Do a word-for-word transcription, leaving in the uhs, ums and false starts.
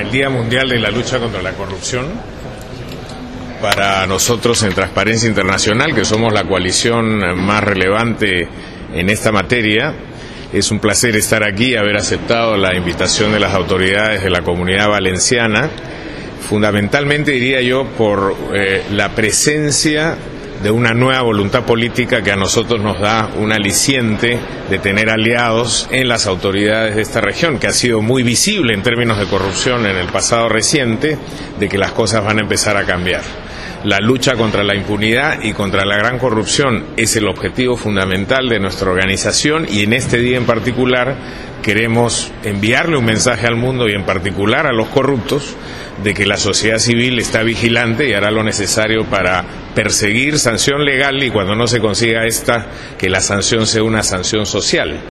el Día Mundial de la Lucha contra la Corrupción. Para nosotros en Transparencia Internacional, que somos la coalición más relevante en esta materia, es un placer estar aquí y haber aceptado la invitación de las autoridades de la Comunidad Valenciana, fundamentalmente diría yo por eh, la presencia de una nueva voluntad política que a nosotros nos da un aliciente de tener aliados en las autoridades de esta región, que ha sido muy visible en términos de corrupción en el pasado reciente, de que las cosas van a empezar a cambiar. La lucha contra la impunidad y contra la gran corrupción es el objetivo fundamental de nuestra organización, y en este día en particular queremos enviarle un mensaje al mundo y en particular a los corruptos de que la sociedad civil está vigilante y hará lo necesario para perseguir sanción legal, y cuando no se consiga esta, que la sanción sea una sanción social.